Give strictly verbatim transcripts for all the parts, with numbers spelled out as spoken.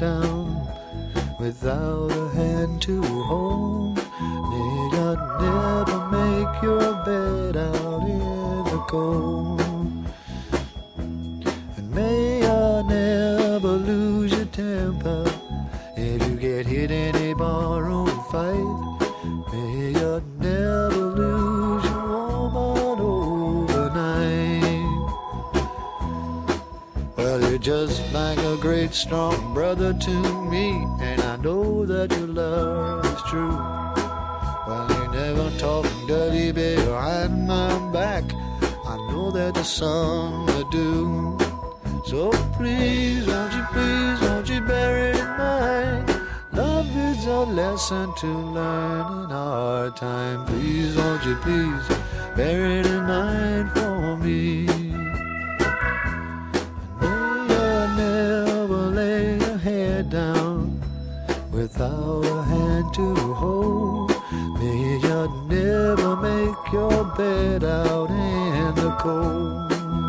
down without a hand to hold. May you never make your bed out in the cold. And may you never lose your temper if you get hit in a barroom fight. May you never lose your woman overnight. Well, you're just like a great strong brother to me, and I know that your love is true. Well, you never talk dirty behind my back, I know that the some will do. So please, won't you please, won't you bear it in mind, love is a lesson to learn in our time. Please, won't you please, bear it in mind for me. And may you never lay your head down without a hand to hold. May you never make your bed out in the cold.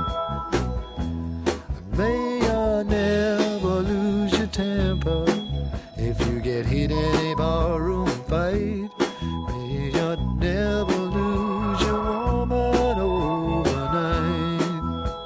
May you never lose your temper if you get hit in a barroom fight. May you never lose your woman overnight.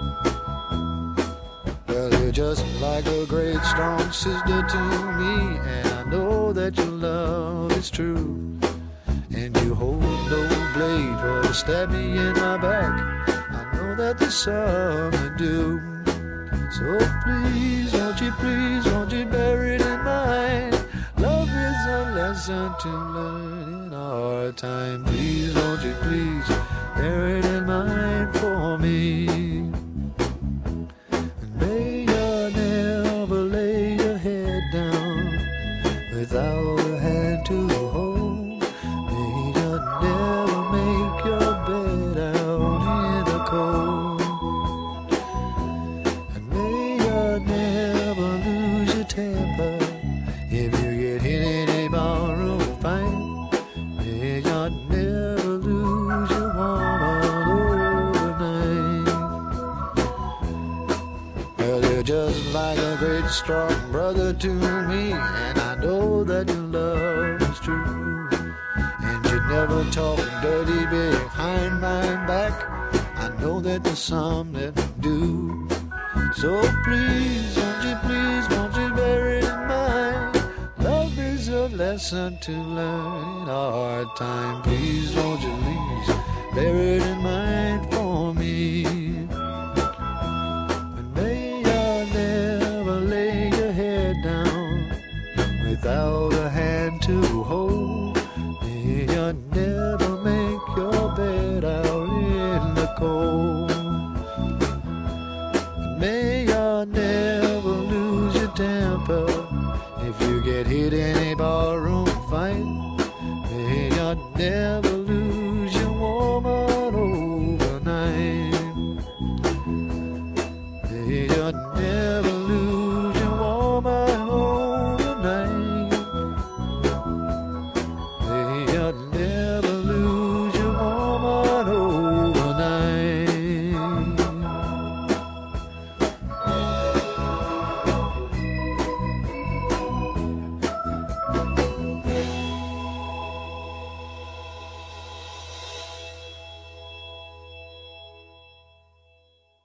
Well, you're just like a great strong sister to me, and I know that your love is true. And you hold no blade for to stab me in my back, I know that there's some that do. So please, won't you please, won't you bear it in mind, love is a lesson to learn in our time. Please, won't you please, bear it in mind for me. And may you never lay your head down without a hand to hold. May you never make your bed out in the cold. Never lose your temper if you get hit in a barroom fight. May you never lose your woman overnight. Well, you're just like a great strong brother to me, and I know that your love is true. And you never talk dirty behind my back, I know that there's some that do. So please, won't you please, won't you bear it in mind, love is a lesson to learn in our time. Please, won't you please, bear it in mind for me. And may you never lay your head down without a hand to hold. May you never make your bed out in the cold. May you never lose your temper if you get hit in a barroom fight. May you never lose your woman overnight. May you never